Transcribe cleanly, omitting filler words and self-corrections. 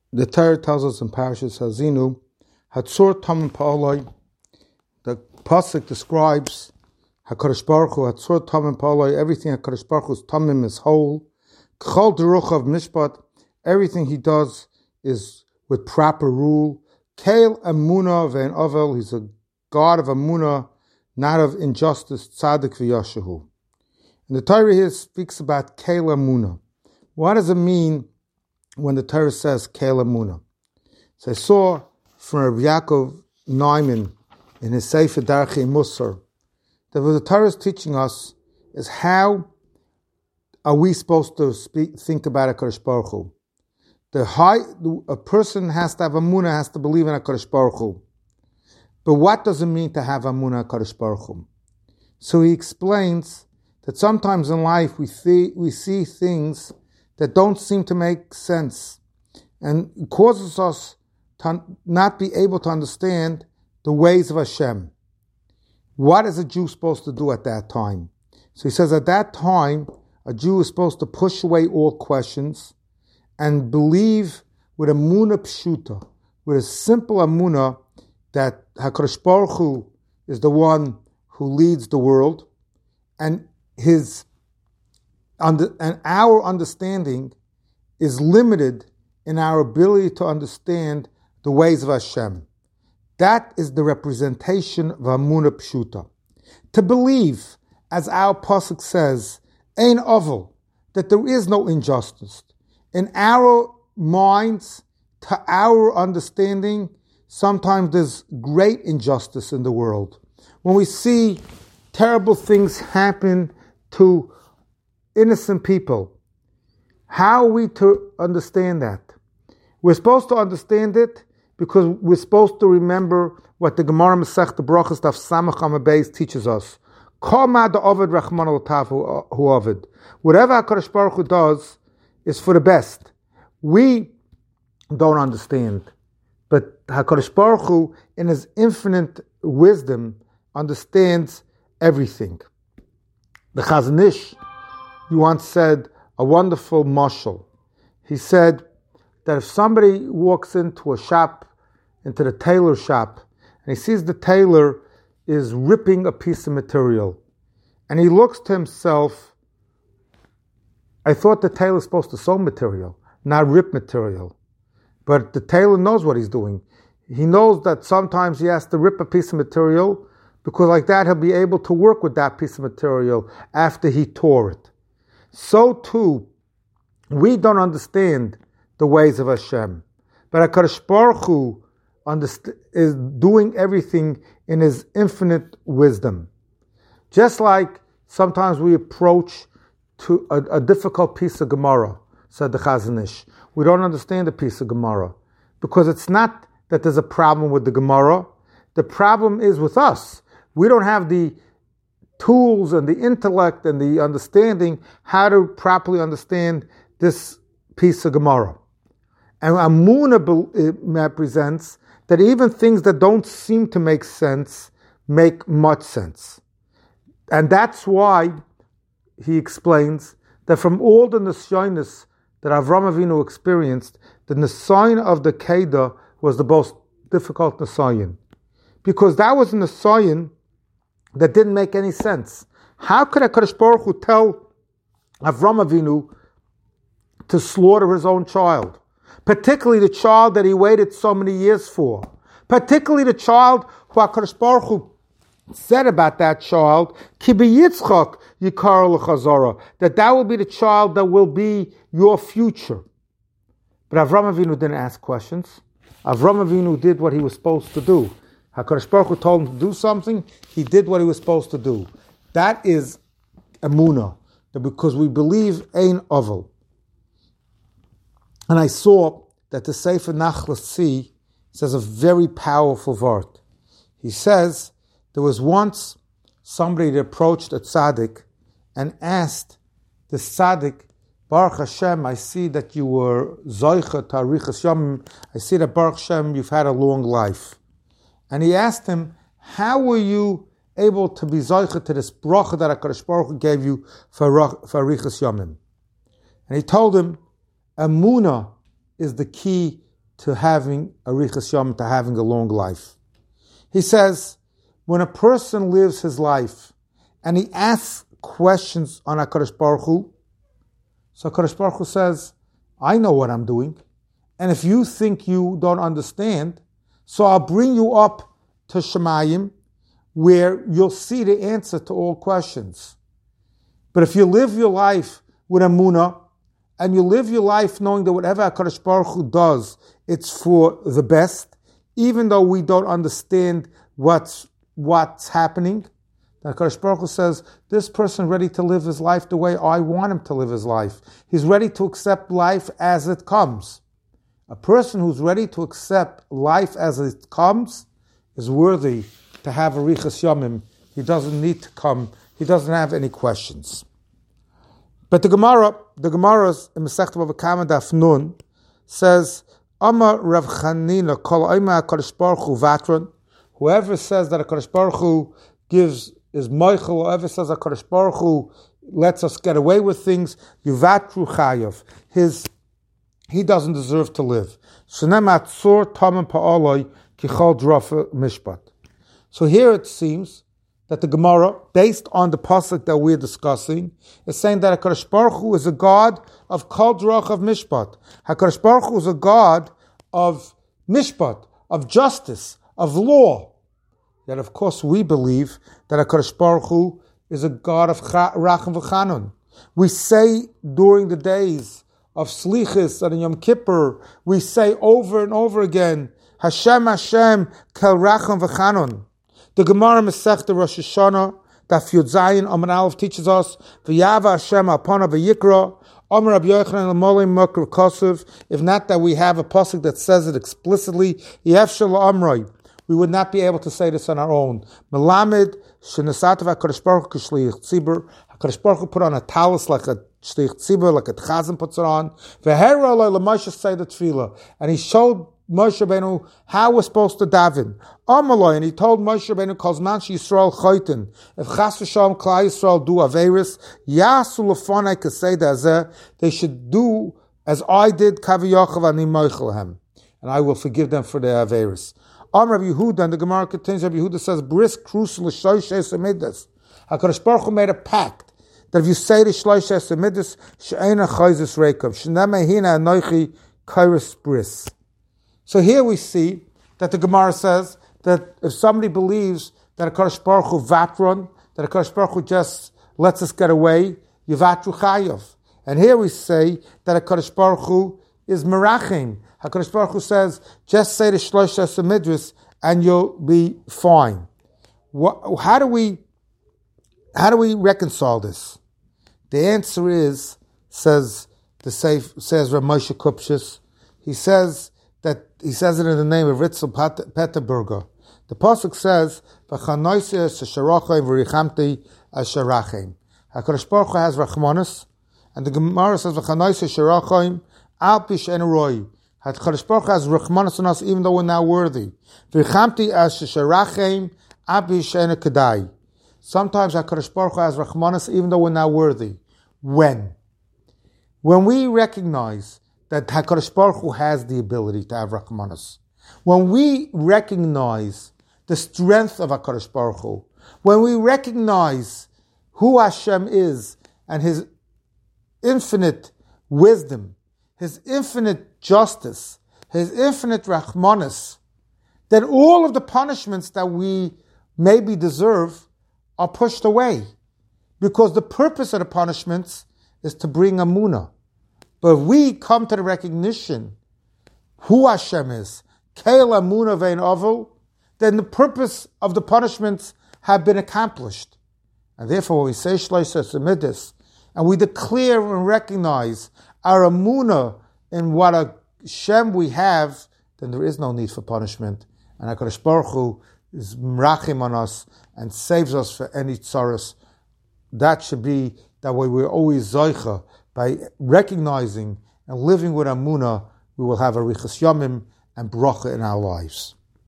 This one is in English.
The Torah tells us in Parashas Hazinu, Hatzur Tamim Pa'olai. The pasuk describes HaKadosh Baruch Hu, Hatzur Tamim Pa'olai. Everything HaKadosh Baruch Hu's Tamim is whole. K'chol Deruchav Mishpat. Everything he does is with proper rule. Keil Emunah Ve'en Ovel. He's a God of Emunah, not of injustice. Tzaddik V'yashahu. And the Torah here speaks about Keil Emunah. What does it mean when the Torah says Keil Emunah? So I saw from Rabbi Yaakov Neumann in his Sefer Darchei Musar that what the Torah is teaching us is how are we supposed to think about HaKadosh Baruch Hu. A person has to have Emunah, has to believe in HaKadosh Baruch Hu. But what does it mean to have Emunah HaKadosh Baruch Hu? So he explains that sometimes in life we see things that don't seem to make sense, and it causes us to not be able to understand the ways of Hashem. What is a Jew supposed to do at that time? So he says at that time, a Jew is supposed to push away all questions and believe with a Emunah Pshuta, with a simple Emunah that HaKadosh Baruch Hu is the one who leads the world, and our understanding is limited in our ability to understand the ways of Hashem. That is the representation of Emunah Pshuta. To believe, as our pasuk says, Ein Ovel, that there is no injustice. In our minds, to our understanding, sometimes there's great injustice in the world. When we see terrible things happen to innocent people, how are we to understand that? We're supposed to understand it because we're supposed to remember what the Gemara Masechta Brachos Daf Samach Amud Beis teaches us. Kol ma da'ovid Rachman al-Tav hu ovid. Whatever HaKadosh Baruch Hu does is for the best. We don't understand, but HaKadosh Baruch Hu, in His infinite wisdom, understands everything. The Chazon Ish, he once said a wonderful mashal. He said that if somebody walks into a shop, into the tailor shop, and he sees the tailor is ripping a piece of material, and he looks to himself, I thought the tailor is supposed to sew material, not rip material. But the tailor knows what he's doing. He knows that sometimes he has to rip a piece of material because like that he'll be able to work with that piece of material after he tore it. So too, we don't understand the ways of Hashem. But HaKadosh Baruch Hu is doing everything in His infinite wisdom. Just like sometimes we approach to a difficult piece of Gemara, said the Chazon Ish. We don't understand the piece of Gemara because it's not that there's a problem with the Gemara. The problem is with us. We don't have the tools and the intellect and the understanding how to properly understand this piece of Gemara. And Emunah represents that even things that don't seem to make sense make much sense. And that's why he explains that from all the Nisyonos that Avram Avinu experienced, the Nisayon of the Kedah was the most difficult Nisayon. Because that was a Nisayon that didn't make any sense. How could HaKadosh Baruch Hu tell Avram Avinu to slaughter his own child? Particularly the child that he waited so many years for. Particularly the child who HaKadosh Baruch Hu said about that child, Ki b'Yitzchak yikar l'chazara, that will be the child that will be your future. But Avram Avinu didn't ask questions. Avram Avinu did what he was supposed to do. HaKadosh Baruch Hu told him to do something, he did what he was supposed to do. That is Emunah, because we believe Ein Ovel. And I saw that the Sefer Nachlas Tzvi says a very powerful word. He says, there was once somebody that approached a tzaddik and asked the tzaddik, Baruch Hashem, I see that you were Zoicha Tarichas Yom. I see that Baruch Hashem, you've had a long life. And he asked him, how were you able to be Zoicha to this bracha that HaKadosh Baruch Hu gave you for Arichas Yomim? And he told him, Emunah is the key to having arichas yom, to having a long life. He says, when a person lives his life and he asks questions on HaKadosh Baruch Hu, so HaKadosh Baruch Hu says, I know what I'm doing. And if you think you don't understand, so I'll bring you up to Shemayim, where you'll see the answer to all questions. But if you live your life with Emunah, and you live your life knowing that whatever HaKadosh Baruch Hu does, it's for the best, even though we don't understand what's happening, the HaKadosh Baruch Hu says, this person is ready to live his life the way I want him to live his life. He's ready to accept life as it comes. A person who's ready to accept life as it comes is worthy to have arichas yomim. He doesn't need to come. He doesn't have any questions. But the Gemara's in Masechta Bava Kama Daf Nun says, Amar Rav Chanina kol oima HaKadosh Baruch Hu vatron. Whoever says that HaKadosh Baruch Hu is moichel, whoever says HaKadosh Baruch Hu lets us get away with things, yuvatru chayav. He doesn't deserve to live. So here it seems that the Gemara, based on the pasuk that we're discussing, is saying that HaKadosh Baruch Hu is a God of kol drach of mishpat. HaKadosh Baruch Hu is a God of mishpat, of justice, of law. Yet of course we believe that HaKadosh Baruch Hu is a God of racham v'chanun. We say during the days of Slichis and Yom Kippur, we say over and over again, Hashem, Hashem, kel racham v'chanun. The Gemara Masechta Rosh Hashanah, Daf Yud Zayin, Amar Aleph teaches us, V'yava Hashem alpana v'yikra, Amar Rabbi Yochanan l'molei mokr kosev. If not that we have a pasuk that says it explicitly, Yefshel Amroi. We would not be able to say this on our own. Melamed shenesatav HaKadosh Baruch Hu k'shliach tzibur. HaKadosh Baruch Hu put on a talus like a shliach tzibur, like a chazan puts it on. V'hera lo l'Moshe say the tefillah, and he showed Moshe Rabbeinu how we're supposed to daven. Amaloi, and he told Moshe Rabbeinu, Kozman Yisrael choyten. If Chas v'Shalom Klal Yisrael do averis, yasu lefonai kaseda azeh, they should do as I did, kaviyochav ani moichelhem, and I will forgive them for their averis. Rabbi Yehuda, and the Gemara continues, Rabbi Yehuda says, Bris krus l'shoishes amidas. HaKadosh Baruch Hu made a pact that if you say the shloishes amidas, she'ena chayzis reikav, she'nema hina anoichi kairis bris. So here we see that the Gemara says that if somebody believes that HaKadosh Baruch Hu vatron, that HaKadosh Baruch Hu just lets us get away, yivatru chayav. And here we say that HaKadosh Baruch Hu is merachim. HaKadosh Baruch Hu says, just say the shloishes midras and you'll be fine. How do we reconcile this? The answer is, says Rav Moshe Kupshus, he says it in the name of Ritzel Peterburger. The pasuk says, "V'chanoiseh shesharachim v'richamti asharachim." HaKadosh Baruch Hu has rachmanos, and the Gemara says, "V'chanoiseh sharachim al pi she'enu roi." HaKadosh Baruch Hu has rachmanos on us, even though we're not worthy. V'richamti asharachim al pi she'enu kedai. Sometimes HaKadosh Baruch Hu has rachmanos, even though we're not worthy. When we recognize that HaKadosh Baruch Hu has the ability to have rachmanos, when we recognize the strength of HaKadosh Baruch Hu, when we recognize who Hashem is and His infinite wisdom, His infinite justice, His infinite rachmanos, then all of the punishments that we maybe deserve are pushed away. Because the purpose of the punishments is to bring Amunah. But if we come to the recognition who Hashem is, Keil Amunah Vein Avol, then the purpose of the punishments have been accomplished. And therefore, when we say Shloishes Amidus, and we declare and recognize our Amunah in what Hashem we have, then there is no need for punishment. And HaKadosh Baruch Hu is mrachim on us and saves us for any tzaros. That should be that way we're always zoicha. By recognizing and living with Amunah, we will have arichas yomim and bracha in our lives.